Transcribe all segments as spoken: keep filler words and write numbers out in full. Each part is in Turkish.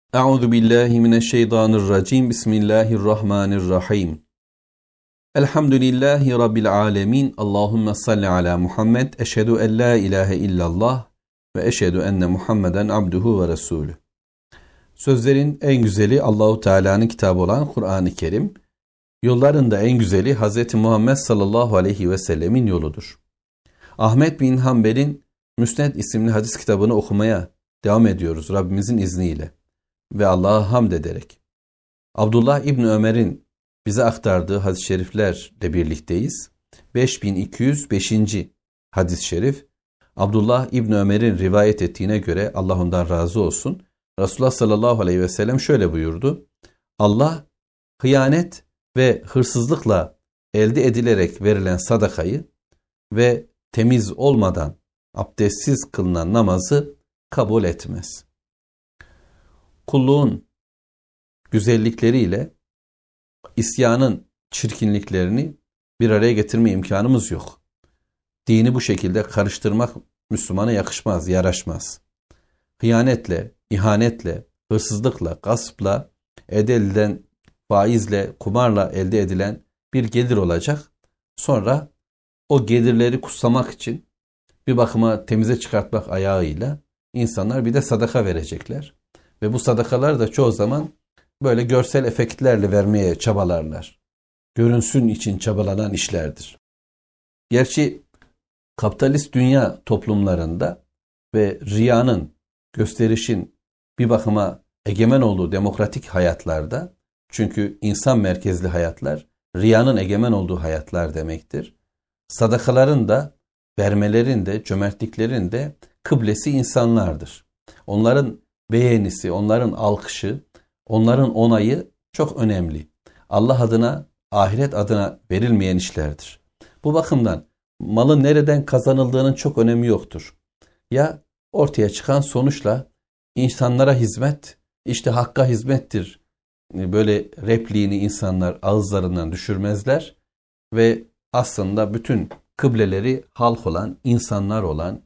Euzu billahi mineşşeytanirracim. Bismillahirrahmanirrahim. Elhamdülillahi rabbil alamin. Allahumme salli ala Muhammed. Eşhedü en la ilahe illallah ve eşhedü enne Muhammeden abduhu ve resulü. Sözlerin en güzeli Allahu Teala'nın kitabı olan Kur'an-ı Kerim. Yolların da en güzeli Hz. Muhammed sallallahu aleyhi ve sellemin yoludur. Ahmet bin Hanbel'in Müsned isimli hadis kitabını okumaya devam ediyoruz Rabbimizin izniyle ve Allah'a hamd ederek. Abdullah İbni Ömer'in bize aktardığı hadis-i şeriflerle birlikteyiz. beş bin iki yüz beşinci hadis-i şerif, Abdullah İbni Ömer'in rivayet ettiğine göre Allah ondan razı olsun. Resulullah sallallahu aleyhi ve sellem şöyle buyurdu. Allah hıyanet ve hırsızlıkla elde edilerek verilen sadakayı ve temiz olmadan abdestsiz kılınan namazı kabul etmez. Kulluğun güzellikleriyle isyanın çirkinliklerini bir araya getirme imkanımız yok. Dini bu şekilde karıştırmak Müslümana yakışmaz, yaraşmaz. Hıyanetle, ihanetle, hırsızlıkla, gaspla, elde edilen faizle, kumarla elde edilen bir gelir olacak. Sonra o gelirleri kutsamak için bir bakıma temize çıkartmak ayağıyla insanlar bir de sadaka verecekler. Ve bu sadakalar da çoğu zaman böyle görsel efektlerle vermeye çabalarlar. Görünsün için çabalanan işlerdir. Gerçi kapitalist dünya toplumlarında ve riyanın, gösterişin bir bakıma egemen olduğu demokratik hayatlarda, çünkü insan merkezli hayatlar, riyanın egemen olduğu hayatlar demektir. Sadakaların da, vermelerin de, cömertliklerin de kıblesi insanlardır. Onların beğenisi, onların alkışı, onların onayı çok önemli. Allah adına, ahiret adına verilmeyen işlerdir. Bu bakımdan malın nereden kazanıldığının çok önemi yoktur. Ya ortaya çıkan sonuçla insanlara hizmet, işte hakka hizmettir. Böyle repliğini insanlar ağızlarından düşürmezler ve aslında bütün kıbleleri halk olan, insanlar olan,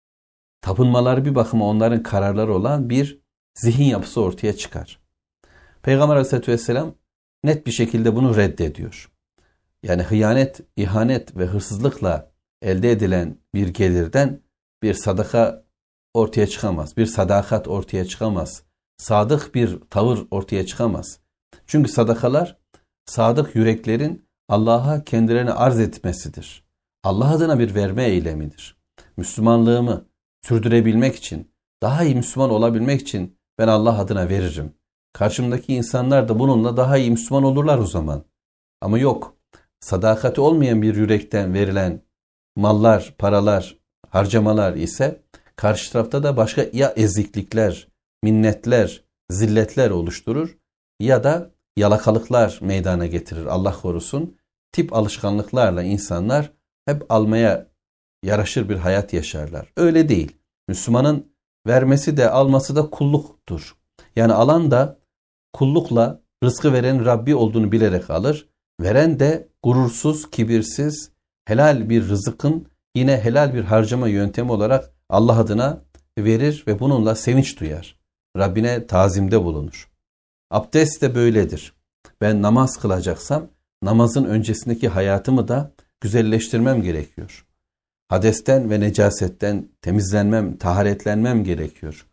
tapınmaları bir bakıma onların kararları olan bir zihin yapısı ortaya çıkar. Peygamber Aleyhisselatü Vesselam net bir şekilde bunu reddediyor. Yani hıyanet, ihanet ve hırsızlıkla elde edilen bir gelirden bir sadaka ortaya çıkamaz. Bir sadakat ortaya çıkamaz. Sadık bir tavır ortaya çıkamaz. Çünkü sadakalar sadık yüreklerin Allah'a kendilerini arz etmesidir. Allah adına bir verme eylemidir. Müslümanlığımı sürdürebilmek için, daha iyi Müslüman olabilmek için ben Allah adına veririm. Karşımdaki insanlar da bununla daha iyi Müslüman olurlar o zaman. Ama yok, sadakati olmayan bir yürekten verilen mallar, paralar, harcamalar ise karşı tarafta da başka ya eziklikler, minnetler, zilletler oluşturur ya da yalakalıklar meydana getirir. Allah korusun. Tip alışkanlıklarla insanlar hep almaya yaraşır bir hayat yaşarlar. Öyle değil. Müslümanın vermesi de alması da kulluktur. Yani alan da kullukla rızkı veren Rabbi olduğunu bilerek alır. Veren de gurursuz, kibirsiz, helal bir rızıkın yine helal bir harcama yöntemi olarak Allah adına verir ve bununla sevinç duyar. Rabbine tazimde bulunur. Abdest de böyledir. Ben namaz kılacaksam namazın öncesindeki hayatımı da güzelleştirmem gerekiyor. Hadesten ve necasetten temizlenmem, taharetlenmem gerekiyor.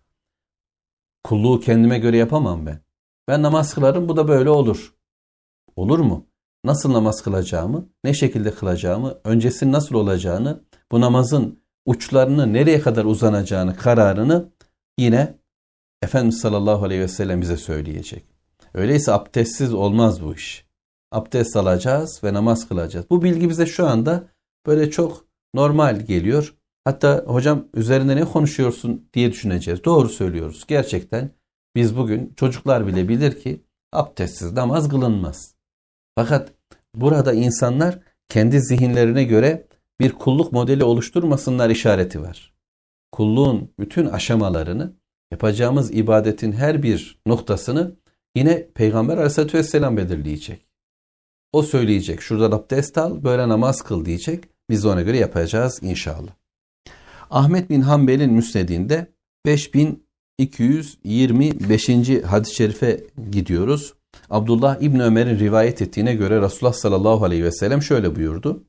Kulluğu kendime göre yapamam ben. Ben namaz kılarım, bu da böyle olur. Olur mu? Nasıl namaz kılacağımı, ne şekilde kılacağımı, öncesinin nasıl olacağını, bu namazın uçlarını nereye kadar uzanacağını, kararını yine Efendimiz sallallahu aleyhi ve sellem bize söyleyecek. Öyleyse abdestsiz olmaz bu iş. Abdest alacağız ve namaz kılacağız. Bu bilgi bize şu anda böyle çok normal geliyor. Hatta hocam üzerinde ne konuşuyorsun diye düşüneceğiz. Doğru söylüyoruz. Gerçekten biz bugün çocuklar bile bilir ki abdestsiz namaz kılınmaz. Fakat burada insanlar kendi zihinlerine göre bir kulluk modeli oluşturmasınlar işareti var. Kulluğun bütün aşamalarını, yapacağımız ibadetin her bir noktasını yine Peygamber Aleyhisselatü Vesselam belirleyecek. O söyleyecek. Şuradan abdest al, böyle namaz kıl diyecek. Biz de ona göre yapacağız inşallah. Ahmet bin Hanbel'in müsnedinde beş bin iki yüz yirmi beşinci hadis-i şerife gidiyoruz. Abdullah İbni Ömer'in rivayet ettiğine göre Resulullah sallallahu aleyhi ve sellem şöyle buyurdu.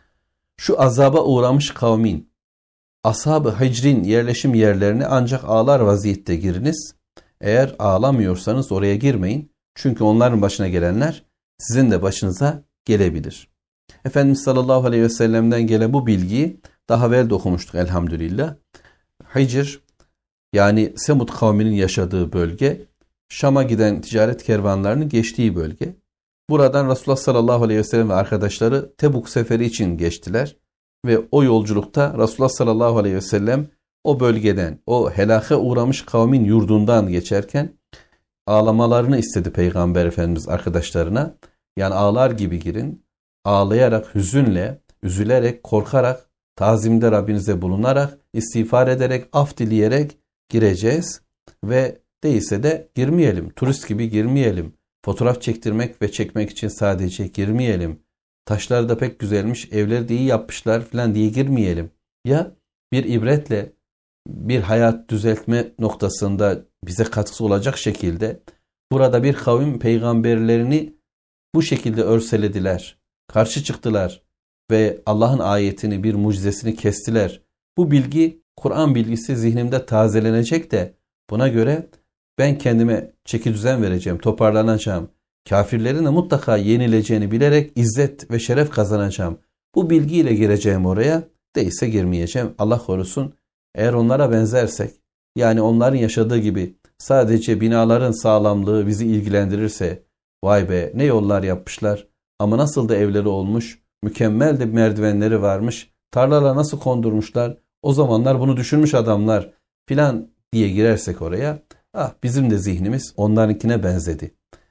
Şu azaba uğramış kavmin, ashab-ı hicrin yerleşim yerlerine ancak ağlar vaziyette giriniz. Eğer ağlamıyorsanız oraya girmeyin. Çünkü onların başına gelenler sizin de başınıza gelebilir. Efendimiz sallallahu aleyhi ve sellem'den gelen bu bilgiyi daha evvel de okumuştuk elhamdülillah. Hicr, yani Semud kavminin yaşadığı bölge, Şam'a giden ticaret kervanlarının geçtiği bölge. Buradan Resulullah sallallahu aleyhi ve sellem ve arkadaşları Tebuk seferi için geçtiler. Ve o yolculukta Resulullah sallallahu aleyhi ve sellem o bölgeden, o helake uğramış kavmin yurdundan geçerken ağlamalarını istedi Peygamber Efendimiz arkadaşlarına. Yani ağlar gibi girin, ağlayarak, hüzünle, üzülerek, korkarak, tazimde Rabbinize bulunarak, istiğfar ederek, af dileyerek gireceğiz ve değilse de girmeyelim. Turist gibi girmeyelim. Fotoğraf çektirmek ve çekmek için sadece girmeyelim. Taşlar da pek güzelmiş, evleri de iyi yapmışlar falan diye girmeyelim. Ya bir ibretle bir hayat düzeltme noktasında bize katkısı olacak şekilde burada bir kavim peygamberlerini bu şekilde örselediler, karşı çıktılar ve Allah'ın ayetini, bir mucizesini kestiler. Bu bilgi, Kur'an bilgisi zihnimde tazelenecek de buna göre ben kendime çekidüzen vereceğim, toparlanacağım. Kafirlerin de mutlaka yenileceğini bilerek izzet ve şeref kazanacağım. Bu bilgiyle gireceğim oraya, değilse girmeyeceğim. Allah korusun. Eğer onlara benzersek, yani onların yaşadığı gibi sadece binaların sağlamlığı bizi ilgilendirirse, vay be ne yollar yapmışlar ama nasıl da evleri olmuş, mükemmel de merdivenleri varmış, tarlalara nasıl kondurmuşlar, o zamanlar bunu düşünmüş adamlar filan diye girersek oraya, ah bizim de zihnimiz onlarınkine benzedi.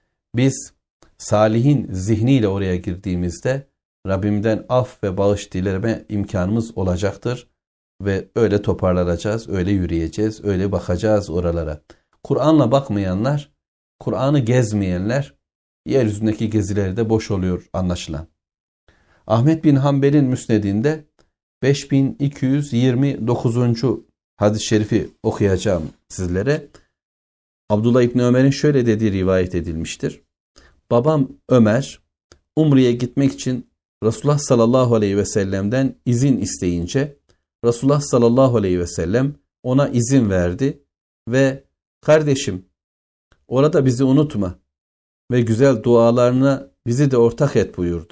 Biz salihin zihniyle oraya girdiğimizde Rabbimden af ve bağış dileme imkanımız olacaktır. Ve öyle toparlanacağız, öyle yürüyeceğiz, öyle bakacağız oralara. Kur'an'la bakmayanlar, Kur'an'ı gezmeyenler, yeryüzündeki gezileri de boş oluyor anlaşılan. Ahmet bin Hanbel'in müsnedinde beş bin iki yüz yirmi dokuzuncu hadis-i şerifi okuyacağım sizlere. Abdullah İbni Ömer'in şöyle dediği rivayet edilmiştir. Babam Ömer, Umre'ye gitmek için Resulullah sallallahu aleyhi ve sellem'den izin isteyince, Resulullah sallallahu aleyhi ve sellem ona izin verdi ve kardeşim orada bizi unutma ve güzel dualarına bizi de ortak et buyurdu.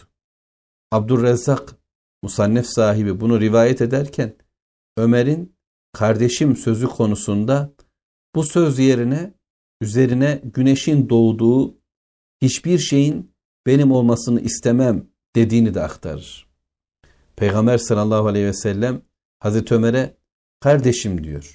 Abdurrezzak Musannef sahibi bunu rivayet ederken Ömer'in kardeşim sözü konusunda bu söz yerine üzerine güneşin doğduğu hiçbir şeyin benim olmasını istemem dediğini de aktarır. Peygamber sallallahu aleyhi ve sellem Hazreti Ömer'e kardeşim diyor.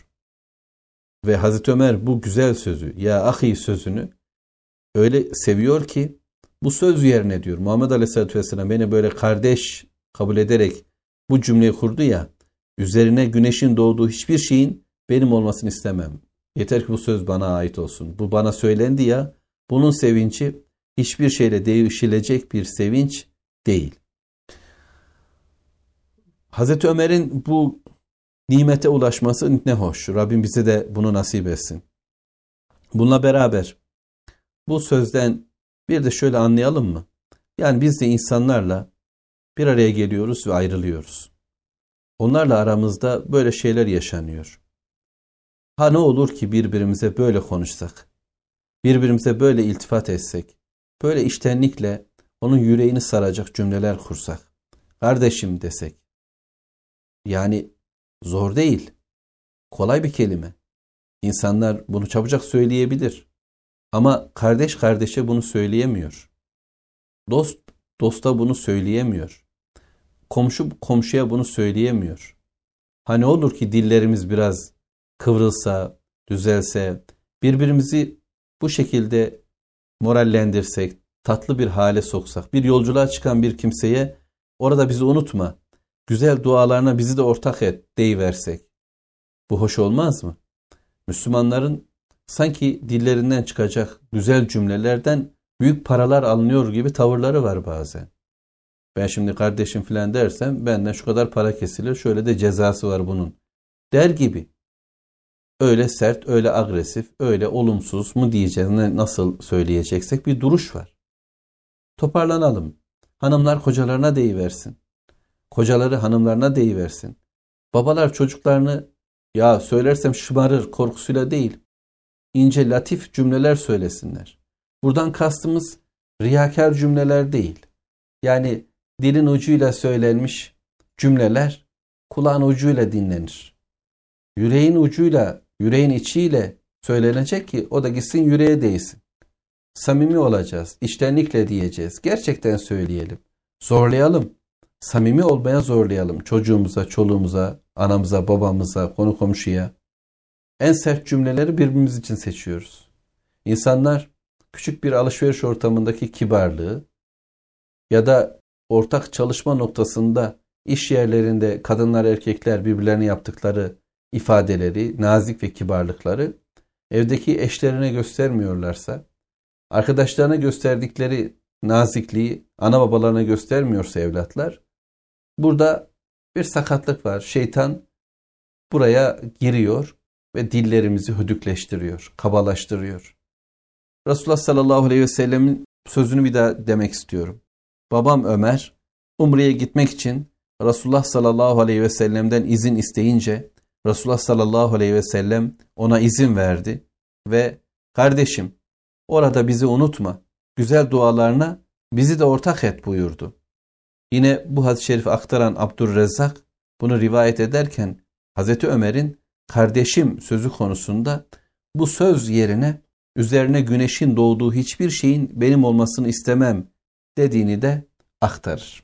Ve Hazreti Ömer bu güzel sözü, ya ahi sözünü öyle seviyor ki bu söz yerine diyor. Muhammed Aleyhisselatü Vesselam beni böyle kardeş kabul ederek bu cümleyi kurdu ya, üzerine güneşin doğduğu hiçbir şeyin benim olmasını istemem. Yeter ki bu söz bana ait olsun. Bu bana söylendi ya, bunun sevinci hiçbir şeyle değişilecek bir sevinç değil. Hazreti Ömer'in bu nimete ulaşması ne hoş. Rabbim bize de bunu nasip etsin. Bununla beraber bu sözden bir de şöyle anlayalım mı? Yani biz de insanlarla bir araya geliyoruz ve ayrılıyoruz. Onlarla aramızda böyle şeyler yaşanıyor. Ha ne olur ki birbirimize böyle konuşsak, birbirimize böyle iltifat etsek, böyle içtenlikle onun yüreğini saracak cümleler kursak, kardeşim desek. Yani zor değil, kolay bir kelime. İnsanlar bunu çabucak söyleyebilir. Ama kardeş kardeşe bunu söyleyemiyor. Dost dosta bunu söyleyemiyor. Komşu komşuya bunu söyleyemiyor. Hani olur ki dillerimiz biraz kıvrılsa, düzelse, birbirimizi bu şekilde morallendirsek, tatlı bir hale soksak, bir yolculuğa çıkan bir kimseye orada bizi unutma, güzel dualarına bizi de ortak et deyiversek. Bu hoş olmaz mı? Müslümanların sanki dillerinden çıkacak güzel cümlelerden büyük paralar alınıyor gibi tavırları var bazen. Ben şimdi kardeşim filan dersem benden şu kadar para kesilir, şöyle de cezası var bunun der gibi. öyle sert, öyle agresif, öyle olumsuz mu diyeceğiz, nasıl söyleyeceksek bir duruş var. Toparlanalım. Hanımlar kocalarına deyiversin. Kocaları hanımlarına deyiversin. Babalar çocuklarını ya söylersem şımarır korkusuyla değil, ince latif cümleler söylesinler. Buradan kastımız riyakar cümleler değil. Yani dilin ucuyla söylenmiş cümleler kulağın ucuyla dinlenir. Yüreğin ucuyla, yüreğin içiyle söylenecek ki o da gitsin yüreğe değsin. Samimi olacağız, içtenlikle diyeceğiz. Gerçekten söyleyelim. Zorlayalım. Samimi olmaya zorlayalım. Çocuğumuza, çoluğumuza, anamıza, babamıza, konu komşuya. En sert cümleleri birbirimiz için seçiyoruz. İnsanlar küçük bir alışveriş ortamındaki kibarlığı ya da ortak çalışma noktasında iş yerlerinde kadınlar erkekler birbirlerine yaptıkları ifadeleri, nazik ve kibarlıkları evdeki eşlerine göstermiyorlarsa, arkadaşlarına gösterdikleri nazikliği ana babalarına göstermiyorsa evlatlar, burada bir sakatlık var. Şeytan buraya giriyor ve dillerimizi hödükleştiriyor, kabalaştırıyor. Resulullah sallallahu aleyhi ve sellemin sözünü bir daha demek istiyorum. Babam Ömer, Umre'ye gitmek için Resulullah sallallahu aleyhi ve sellem'den izin isteyince, Resulullah sallallahu aleyhi ve sellem ona izin verdi ve kardeşim orada bizi unutma, güzel dualarına bizi de ortak et buyurdu. Yine bu hadis-i şerifi aktaran Abdurrezzak bunu rivayet ederken Hazreti Ömer'in kardeşim sözü konusunda bu söz yerine üzerine güneşin doğduğu hiçbir şeyin benim olmasını istemem dediğini de aktarır.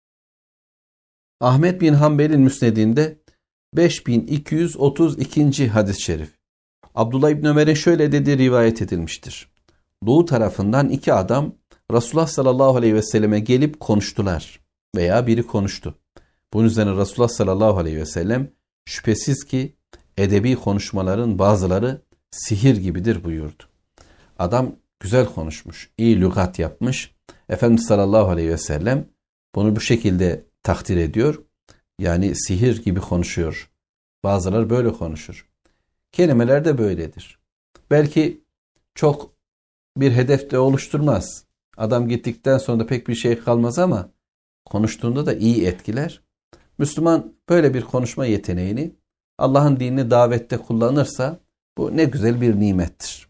Ahmet bin Hanbel'in müsnedinde beş bin iki yüz otuz ikinci hadis-i şerif. Abdullah İbni Ömer'e şöyle dediği rivayet edilmiştir. Doğu tarafından iki adam Resulullah sallallahu aleyhi ve selleme gelip konuştular veya biri konuştu. Bunun üzerine Resulullah sallallahu aleyhi ve sellem şüphesiz ki edebi konuşmaların bazıları sihir gibidir buyurdu. Adam güzel konuşmuş, iyi lügat yapmış. Efendimiz sallallahu aleyhi ve sellem bunu bu şekilde takdir ediyor. Yani sihir gibi konuşuyor. Bazıları böyle konuşur. Kelimeler de böyledir. Belki çok bir hedef de oluşturmaz. Adam gittikten sonra da pek bir şey kalmaz ama konuştuğunda da iyi etkiler. Müslüman böyle bir konuşma yeteneğini Allah'ın dinini davette kullanırsa bu ne güzel bir nimettir.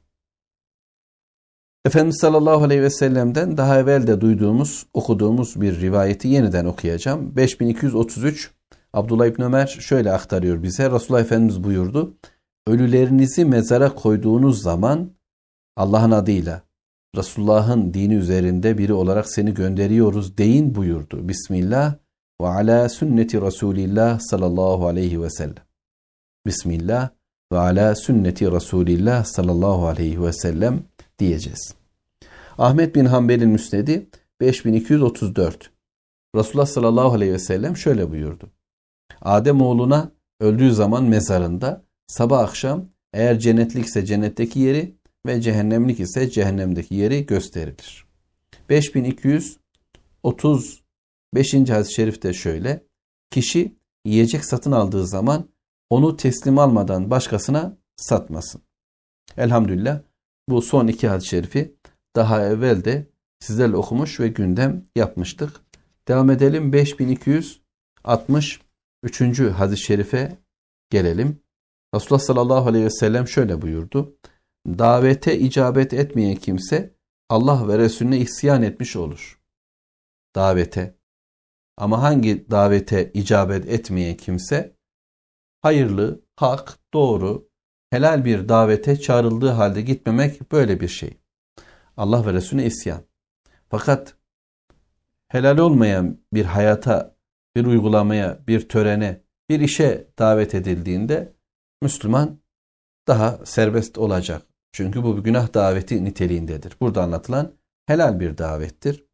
Efendimiz sallallahu aleyhi ve sellem'den daha evvel de duyduğumuz, okuduğumuz bir rivayeti yeniden okuyacağım. beş bin iki yüz otuz üç Abdullah İbni Ömer şöyle aktarıyor bize. Resulullah Efendimiz buyurdu. Ölülerinizi mezara koyduğunuz zaman Allah'ın adıyla Resulullah'ın dini üzerinde biri olarak seni gönderiyoruz deyin buyurdu. Bismillah ve ala sünneti Resulillah sallallahu aleyhi ve sellem. Bismillah ve ala sünneti Resulillah sallallahu aleyhi ve sellem diyeceğiz. Ahmet bin Hanbel'in müsnedi beş bin iki yüz otuz dört. Resulullah sallallahu aleyhi ve sellem şöyle buyurdu. Adem oğluna öldüğü zaman mezarında sabah akşam eğer cennetlikse cennetteki yeri ve cehennemlik ise cehennemdeki yeri gösterilir. beş bin iki yüz otuz beşinci hadis-i şerifte şöyle. Kişi yiyecek satın aldığı zaman onu teslim almadan başkasına satmasın. Elhamdülillah bu son iki hadis-i şerifi daha evvel de sizlerle okumuş ve gündem yapmıştık. Devam edelim. beş bin iki yüz altmış üçüncü hadis-i şerife gelelim. Resulullah sallallahu aleyhi ve sellem şöyle buyurdu. Davete icabet etmeyen kimse Allah ve Resulüne isyan etmiş olur. Davete. Ama hangi davete icabet etmeyen kimse hayırlı, hak, doğru, helal bir davete çağrıldığı halde gitmemek böyle bir şey. Allah ve Resulüne isyan. Fakat helal olmayan bir hayata, bir uygulamaya, bir törene, bir işe davet edildiğinde Müslüman daha serbest olacak. Çünkü bu bir günah daveti niteliğindedir. Burada anlatılan helal bir davettir.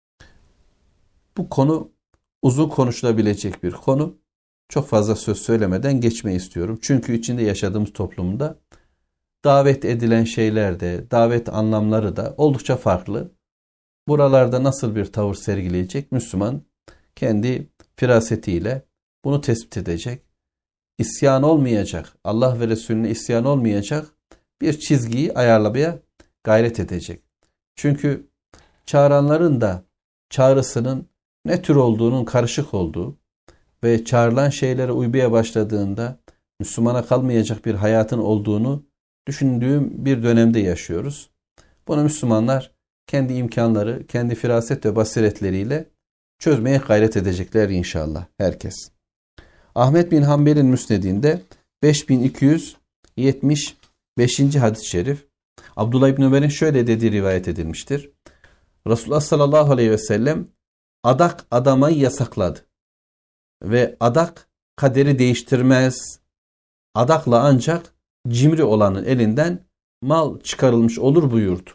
Bu konu uzun konuşulabilecek bir konu. Çok fazla söz söylemeden geçmeyi istiyorum. Çünkü içinde yaşadığımız toplumda davet edilen şeyler de, davet anlamları da oldukça farklı. Buralarda nasıl bir tavır sergileyecek? Müslüman kendi firasetiyle bunu tespit edecek. isyan olmayacak, Allah ve Resulüne isyan olmayacak bir çizgiyi ayarlamaya gayret edecek. Çünkü çağıranların da çağrısının ne tür olduğunun karışık olduğu ve çağrılan şeylere uymaya başladığında Müslümana kalmayacak bir hayatın olduğunu düşündüğüm bir dönemde yaşıyoruz. Bunu Müslümanlar kendi imkanları, kendi firaset ve basiretleriyle çözmeye gayret edecekler inşallah herkes. Ahmet bin Hanbel'in müsnedinde beş bin iki yüz yetmiş beşinci hadis-i şerif Abdullah İbni Ömer'in şöyle dediği rivayet edilmiştir. Resulullah sallallahu aleyhi ve sellem adak adamayı yasakladı. Ve adak kaderi değiştirmez. Adakla ancak cimri olanın elinden mal çıkarılmış olur buyurdu.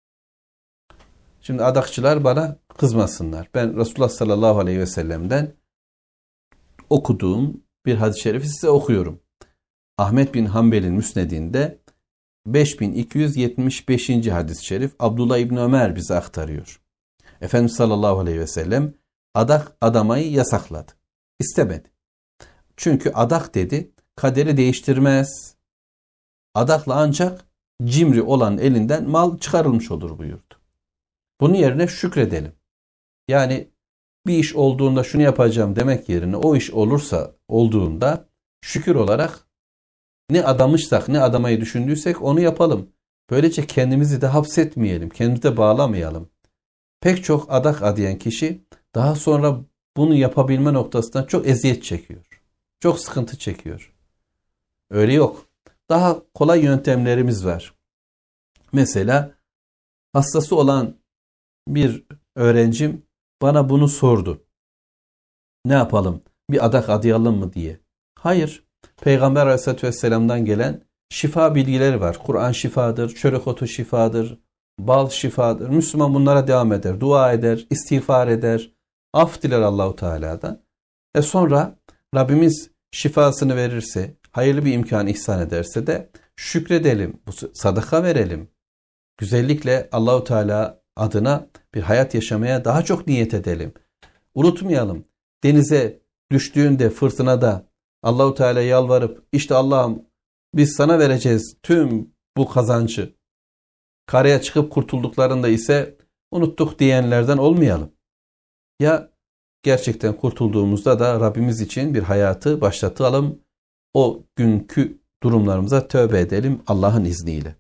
Şimdi adakçılar bana kızmasınlar. Ben Resulullah sallallahu aleyhi ve sellem'den okuduğum bir hadis-i şerifi size okuyorum. Ahmet bin Hanbel'in müsnedinde beş bin iki yüz yetmiş beşinci hadis-i şerif Abdullah İbni Ömer bize aktarıyor. Efendimiz sallallahu aleyhi ve sellem adak adamayı yasakladı. İstemedi. Çünkü adak dedi kaderi değiştirmez. Adakla ancak cimri olan elinden mal çıkarılmış olur buyurdu. Bunun yerine şükredelim. Yani bir iş olduğunda şunu yapacağım demek yerine o iş olursa olduğunda şükür olarak ne adamışsak ne adamayı düşündüysek onu yapalım. Böylece kendimizi de hapsetmeyelim, kendimizi de bağlamayalım. Pek çok adak adayan kişi daha sonra bunu yapabilme noktasından çok eziyet çekiyor. Çok sıkıntı çekiyor. Öyle yok. Daha kolay yöntemlerimiz var. Mesela hastası olan bir öğrencim bana bunu sordu. Ne yapalım? Bir adak adayalım mı diye. Hayır. Peygamber Aleyhisselatü Vesselam'dan gelen şifa bilgileri var. Kur'an şifadır, çörek otu şifadır, bal şifadır. Müslüman bunlara devam eder, dua eder, istiğfar eder, af diler Allahu Teala'dan. E sonra Rabbimiz şifasını verirse, hayırlı bir imkan ihsan ederse de şükredelim, sadaka verelim. Güzellikle Allahu Teala adına bir hayat yaşamaya daha çok niyet edelim. Unutmayalım. Denize düştüğünde fırtınada Allahu Teala yalvarıp işte Allah'ım biz sana vereceğiz tüm bu kazancı. Karaya çıkıp kurtulduklarında ise unuttuk diyenlerden olmayalım. Ya gerçekten kurtulduğumuzda da Rabbimiz için bir hayatı başlatalım. O günkü durumlarımıza tövbe edelim Allah'ın izniyle.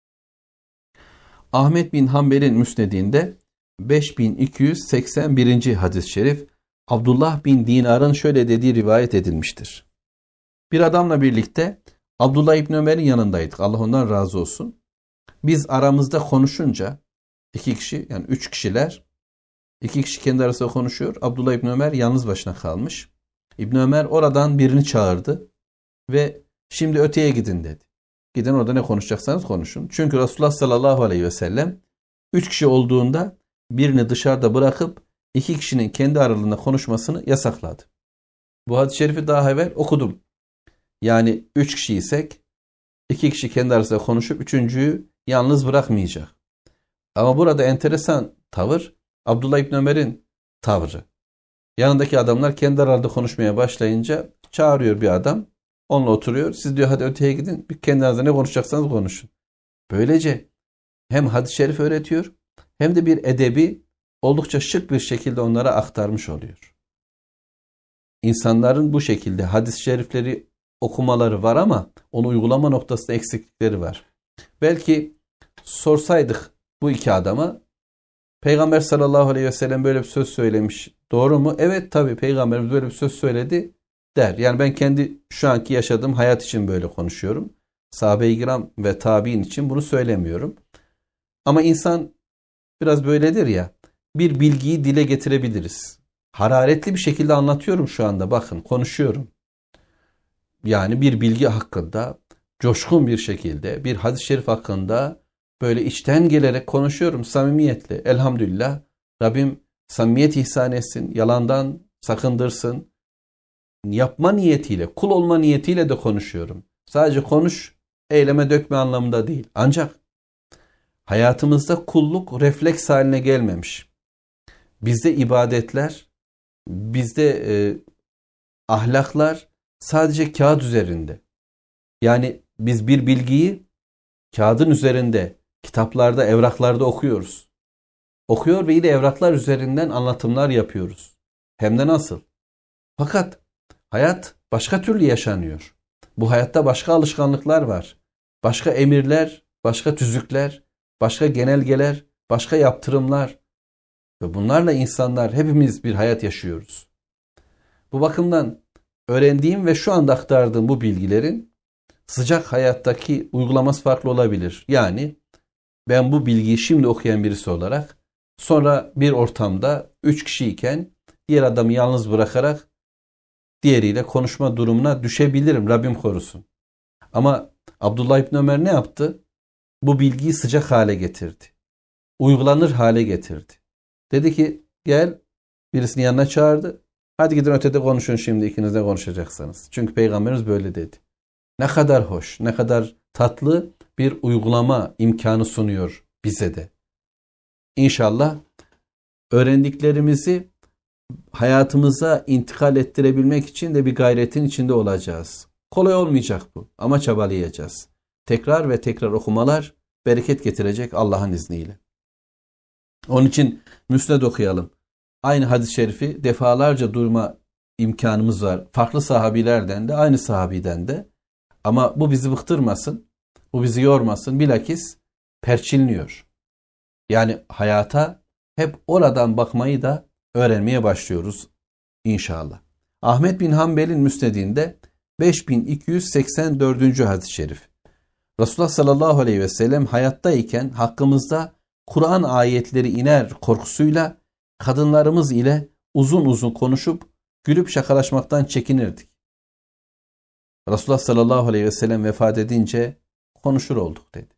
Ahmet bin Hanbel'in müsnedinde beş bin iki yüz seksen birinci hadis-i şerif Abdullah bin Dinar'ın şöyle dediği rivayet edilmiştir. Bir adamla birlikte Abdullah İbni Ömer'in yanındaydık. Allah ondan razı olsun. Biz aramızda konuşunca iki kişi yani üç kişiler iki kişi kendi arasında konuşuyor. Abdullah İbni Ömer yalnız başına kalmış. İbni Ömer oradan birini çağırdı ve şimdi öteye gidin dedi. Gidin orada ne konuşacaksanız konuşun. Çünkü Resulullah sallallahu aleyhi ve sellem üç kişi olduğunda birini dışarıda bırakıp iki kişinin kendi aralarında konuşmasını yasakladı. Bu hadis-i şerifi daha evvel okudum. Yani üç kişiysek iki kişi kendi arasında konuşup üçüncüyü yalnız bırakmayacak. Ama burada enteresan tavır Abdullah İbni Ömer'in tavrı. Yanındaki adamlar kendi aralarında konuşmaya başlayınca çağırıyor bir adam. Onunla oturuyor. Siz diyor hadi öteye gidin. Bir kendi aranızda ne konuşacaksanız konuşun. Böylece hem hadis-i şerif öğretiyor hem de bir edebi oldukça şık bir şekilde onlara aktarmış oluyor. İnsanların bu şekilde hadis-i şerifleri okumaları var ama onu uygulama noktasında eksiklikleri var. Belki sorsaydık bu iki adama Peygamber sallallahu aleyhi ve sellem böyle bir söz söylemiş. Doğru mu? Evet tabii Peygamberimiz böyle bir söz söyledi der. Yani ben kendi şu anki yaşadığım hayat için böyle konuşuyorum. Sahabe-i kiram ve tabi'in için bunu söylemiyorum. Ama insan biraz böyledir ya. Bir bilgiyi dile getirebiliriz. Hararetli bir şekilde anlatıyorum şu anda. Bakın konuşuyorum. Yani bir bilgi hakkında coşkun bir şekilde bir hadis-i şerif hakkında böyle içten gelerek konuşuyorum samimiyetle. Elhamdülillah Rabbim samimiyet ihsan etsin, yalandan sakındırsın. Yapma niyetiyle, kul olma niyetiyle de konuşuyorum. Sadece konuş, eyleme dökme anlamında değil. Ancak hayatımızda kulluk refleks haline gelmemiş. Bizde ibadetler, bizde e, ahlaklar sadece kağıt üzerinde. Yani biz bir bilgiyi kağıdın üzerinde, kitaplarda, evraklarda okuyoruz. Okuyor ve yine evraklar üzerinden anlatımlar yapıyoruz. Hem de nasıl? Fakat hayat başka türlü yaşanıyor. Bu hayatta başka alışkanlıklar var. Başka emirler, başka tüzükler, başka genelgeler, başka yaptırımlar. Ve bunlarla insanlar hepimiz bir hayat yaşıyoruz. Bu bakımdan öğrendiğim ve şu anda aktardığım bu bilgilerin sıcak hayattaki uygulaması farklı olabilir. Yani ben bu bilgiyi şimdi okuyan birisi olarak sonra bir ortamda üç kişiyken diğer adamı yalnız bırakarak diğeriyle konuşma durumuna düşebilirim. Rabbim korusun. Ama Abdullah İbni Ömer ne yaptı? Bu bilgiyi sıcak hale getirdi. Uygulanır hale getirdi. Dedi ki gel, birisini yanına çağırdı. Hadi gidin ötede konuşun, şimdi ikiniz de konuşacaksınız. Çünkü Peygamberimiz böyle dedi. Ne kadar hoş, ne kadar tatlı bir uygulama imkanı sunuyor bize de. İnşallah öğrendiklerimizi hayatımıza intikal ettirebilmek için de bir gayretin içinde olacağız. Kolay olmayacak bu ama çabalayacağız. Tekrar ve tekrar okumalar bereket getirecek Allah'ın izniyle. Onun için Müsned okuyalım. Aynı hadis-i şerifi defalarca duyma imkanımız var. Farklı sahabilerden de, aynı sahabiden de. Ama bu bizi bıktırmasın, bu bizi yormasın. Bilakis perçinliyor. Yani hayata hep oradan bakmayı da öğrenmeye başlıyoruz inşallah. Ahmet bin Hanbel'in Müsned'inde beş bin iki yüz seksen dördüncü hadis-i şerif. Resulullah sallallahu aleyhi ve sellem hayattayken hakkımızda Kur'an ayetleri iner korkusuyla kadınlarımız ile uzun uzun konuşup gülüp şakalaşmaktan çekinirdik. Resulullah sallallahu aleyhi ve sellem vefat edince konuşur olduk dedi.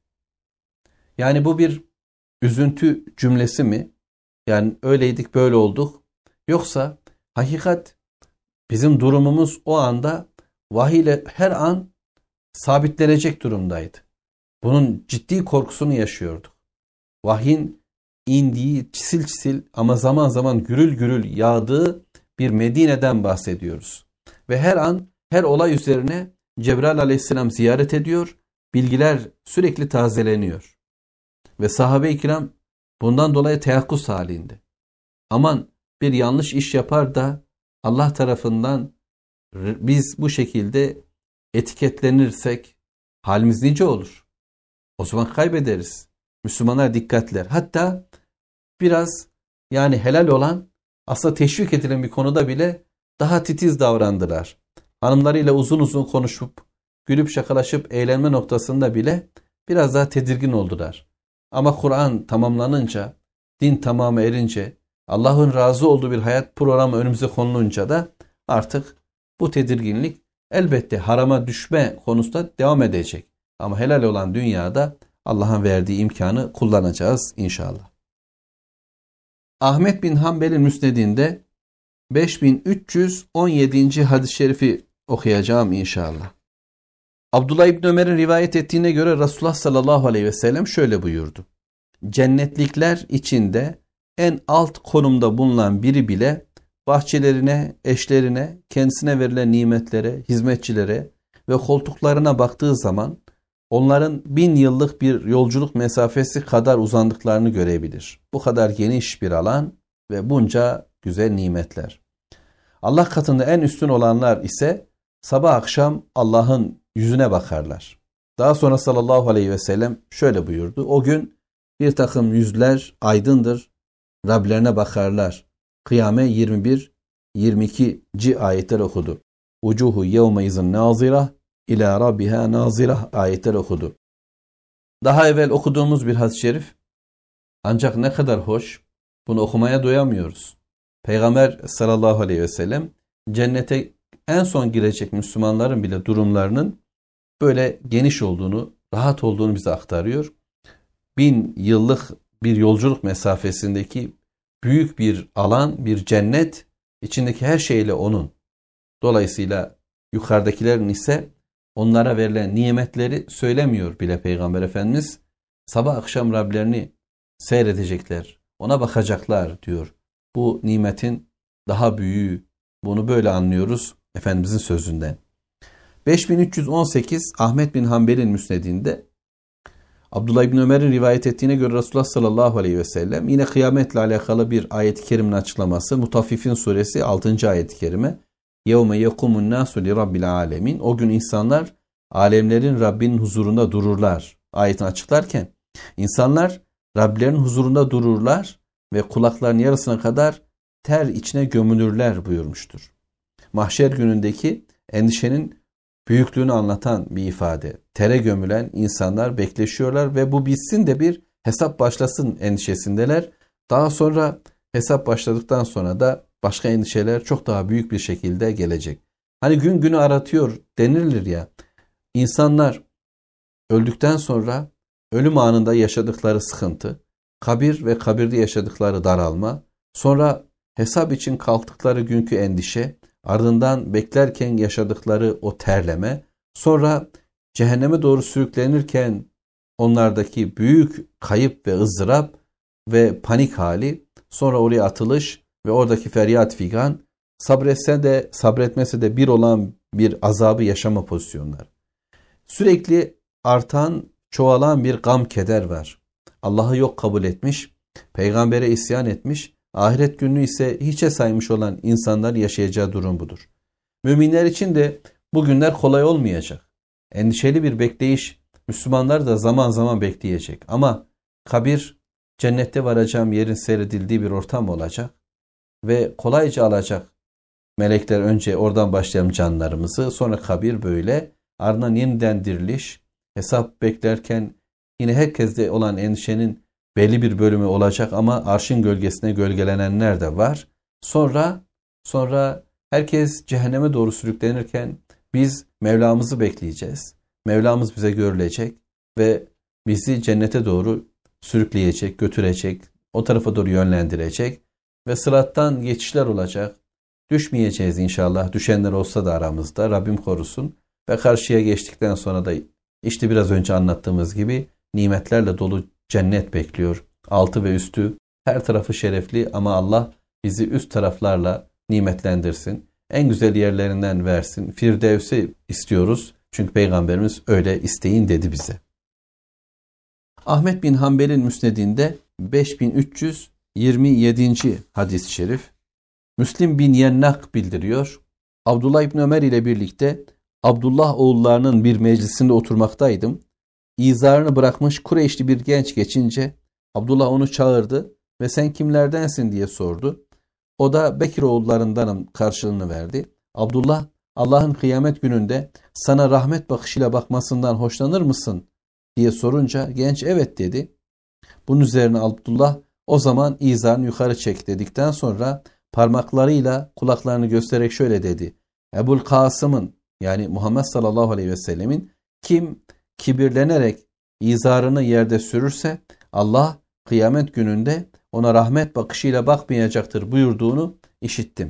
Yani bu bir üzüntü cümlesi mi? Yani öyleydik böyle olduk. Yoksa hakikat bizim durumumuz o anda vahiy ile her an sabitlenecek durumdaydı. Bunun ciddi korkusunu yaşıyorduk. Vahyin indiği çisil çisil ama zaman zaman gürül gürül yağdığı bir Medine'den bahsediyoruz. Ve her an her olay üzerine Cebrail aleyhisselam ziyaret ediyor. Bilgiler sürekli tazeleniyor. Ve sahabe-i kiram bundan dolayı teyakkuz halinde. Aman bir yanlış iş yapar da Allah tarafından biz bu şekilde etiketlenirsek halimiz nice olur. O zaman kaybederiz. Müslümanlar dikkatler. Hatta biraz yani helal olan aslında teşvik edilen bir konuda bile daha titiz davrandılar. Hanımlarıyla uzun uzun konuşup gülüp şakalaşıp eğlenme noktasında bile biraz daha tedirgin oldular. Ama Kur'an tamamlanınca, din tamamı erince, Allah'ın razı olduğu bir hayat programı önümüze konulunca da artık bu tedirginlik elbette harama düşme konusunda devam edecek. Ama helal olan dünyada Allah'ın verdiği imkanı kullanacağız inşallah. Ahmet bin Hanbel'in Müsned'inde beş bin üç yüz on yedinci hadis-i şerifi okuyacağım inşallah. Abdullah İbni Ömer'in rivayet ettiğine göre Resulullah sallallahu aleyhi ve sellem şöyle buyurdu. Cennetlikler içinde en alt konumda bulunan biri bile bahçelerine, eşlerine, kendisine verilen nimetlere, hizmetçilere ve koltuklarına baktığı zaman onların bin yıllık bir yolculuk mesafesi kadar uzandıklarını görebilir. Bu kadar geniş bir alan ve bunca güzel nimetler. Allah katında en üstün olanlar ise sabah akşam Allah'ın yüzüne bakarlar. Daha sonra sallallahu aleyhi ve sellem şöyle buyurdu. O gün bir takım yüzler aydındır, Rablerine bakarlar. Kıyame yirmi bir yirmi iki. ayetler okudu. Ucuhu yevme izin nazira ila rabbiha nazira ayetler okudu. Daha evvel okuduğumuz bir hadis-i şerif ancak ne kadar hoş, bunu okumaya doyamıyoruz. Peygamber sallallahu aleyhi ve sellem cennete en son girecek Müslümanların bile durumlarının böyle geniş olduğunu, rahat olduğunu bize aktarıyor. Bin yıllık bir yolculuk mesafesindeki büyük bir alan, bir cennet, içindeki her şeyle onun. Dolayısıyla yukarıdakilerin ise onlara verilen nimetleri söylemiyor bile Peygamber Efendimiz. Sabah akşam Rablerini seyredecekler, ona bakacaklar diyor. Bu nimetin daha büyüğü, bunu böyle anlıyoruz Efendimizin sözünden. beş bin üç yüz on sekiz Ahmet bin Hanbel'in müsnedinde Abdullah İbni Ömer'in rivayet ettiğine göre Resulullah sallallahu aleyhi ve sellem yine kıyametle alakalı bir ayet-i kerimenin açıklaması. Mutaffifin suresi altıncı ayet-i kerime. يَوْمَ يَقُمُ النَّاسُ لِرَبِّ الْعَالَمِينَ O gün insanlar alemlerin Rabbinin huzurunda dururlar. Ayetini açıklarken insanlar Rablerinin huzurunda dururlar ve kulaklarının yarısına kadar ter içine gömülürler buyurmuştur. Mahşer günündeki endişenin büyüklüğünü anlatan bir ifade. Tere gömülen insanlar bekleşiyorlar ve bu bitsin de bir hesap başlasın endişesindeler. Daha sonra hesap başladıktan sonra da başka endişeler çok daha büyük bir şekilde gelecek. Hani gün günü aratıyor denilir ya. İnsanlar öldükten sonra ölüm anında yaşadıkları sıkıntı, kabir ve kabirde yaşadıkları daralma, sonra hesap için kalktıkları günkü endişe, ardından beklerken yaşadıkları o terleme, sonra cehenneme doğru sürüklenirken onlardaki büyük kayıp ve ızdırap ve panik hali, sonra oraya atılış ve oradaki feryat figan, sabretse de sabretmese de bir olan bir azabı yaşama pozisyonları. Sürekli artan, çoğalan bir gam keder var. Allah'ı yok kabul etmiş, peygambere isyan etmiş, ahiret gününü ise hiçe saymış olan insanlar yaşayacağı durum budur. Müminler için de bu günler kolay olmayacak. Endişeli bir bekleyiş, Müslümanlar da zaman zaman bekleyecek. Ama kabir, cennette varacağım yerin seyredildiği bir ortam olacak ve kolayca alacak melekler önce oradan başlayalım canlarımızı, sonra kabir böyle, ardından yeniden diriliş, hesap beklerken yine herkeste olan endişenin belli bir bölümü olacak ama arşın gölgesine gölgelenenler de var. Sonra sonra herkes cehenneme doğru sürüklenirken biz Mevlamızı bekleyeceğiz. Mevlamız bize görülecek ve bizi cennete doğru sürükleyecek, götürecek, o tarafa doğru yönlendirecek ve sırattan geçişler olacak. Düşmeyeceğiz inşallah. Düşenler olsa da aramızda. Rabbim korusun. Ve karşıya geçtikten sonra da işte biraz önce anlattığımız gibi nimetlerle dolu cennet bekliyor. Altı ve üstü her tarafı şerefli ama Allah bizi üst taraflarla nimetlendirsin. En güzel yerlerinden versin. Firdevs'i istiyoruz. Çünkü Peygamberimiz öyle isteyin dedi bize. Ahmet bin Hanbel'in müsnedinde beş bin üç yüz yirmi yedinci hadis-i şerif Müslim bin Yennak bildiriyor. Abdullah İbni Ömer ile birlikte Abdullah oğullarının bir meclisinde oturmaktaydım. İzarını bırakmış Kureyşli bir genç geçince Abdullah onu çağırdı ve sen kimlerdensin diye sordu. O da Bekir oğullarındanım karşılığını verdi. Abdullah Allah'ın kıyamet gününde sana rahmet bakışıyla bakmasından hoşlanır mısın diye sorunca genç evet dedi. Bunun üzerine Abdullah o zaman izarını yukarı çek dedikten sonra parmaklarıyla kulaklarını göstererek şöyle dedi. Ebul Kasım'ın yani Muhammed sallallahu aleyhi ve sellemin kim kibirlenerek izarını yerde sürürse Allah kıyamet gününde ona rahmet bakışıyla bakmayacaktır buyurduğunu işittim.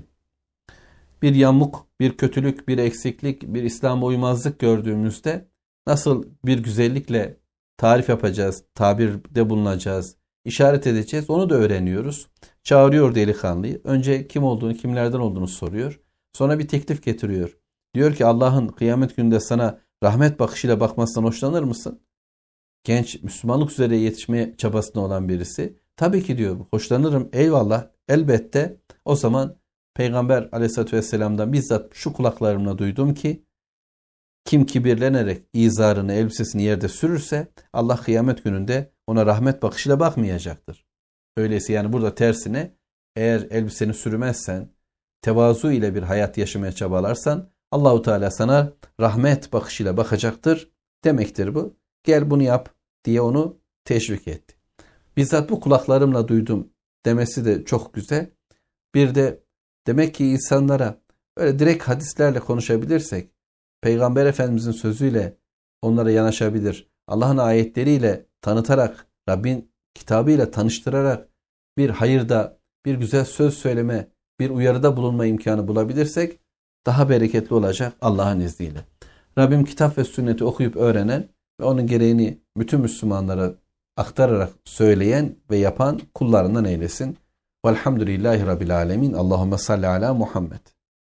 Bir yamuk, bir kötülük, bir eksiklik, bir İslam'a uymazlık gördüğümüzde nasıl bir güzellikle tarif yapacağız, tabirde bulunacağız, işaret edeceğiz onu da öğreniyoruz. Çağırıyor delikanlıyı. Önce kim olduğunu, kimlerden olduğunu soruyor. Sonra bir teklif getiriyor. Diyor ki Allah'ın kıyamet gününde sana rahmet bakışıyla bakmasından hoşlanır mısın? Genç Müslümanlık üzere yetişmeye çabasında olan birisi. Tabii ki diyor hoşlanırım eyvallah elbette. O zaman Peygamber aleyhissalatü vesselam'dan bizzat şu kulaklarımla duydum ki kim kibirlenerek izarını elbisesini yerde sürürse Allah kıyamet gününde ona rahmet bakışıyla bakmayacaktır. Öyleyse yani burada tersine eğer elbiseni sürmezsen tevazu ile bir hayat yaşamaya çabalarsan Allahu Teala sana rahmet bakışıyla bakacaktır demektir bu. Gel bunu yap diye onu teşvik etti. Bizzat bu kulaklarımla duydum demesi de çok güzel. Bir de demek ki insanlara öyle direkt hadislerle konuşabilirsek, Peygamber Efendimizin sözüyle onlara yanaşabilir, Allah'ın ayetleriyle tanıtarak, Rabbin kitabıyla tanıştırarak bir hayırda, bir güzel söz söyleme, bir uyarıda bulunma imkanı bulabilirsek daha bereketli olacak Allah'ın izniyle. Rabbim kitap ve sünneti okuyup öğrenen ve onun gereğini bütün Müslümanlara aktararak söyleyen ve yapan kullarından eylesin. Velhamdülillahi Rabbil Alemin. Allahümme salli ala Muhammed.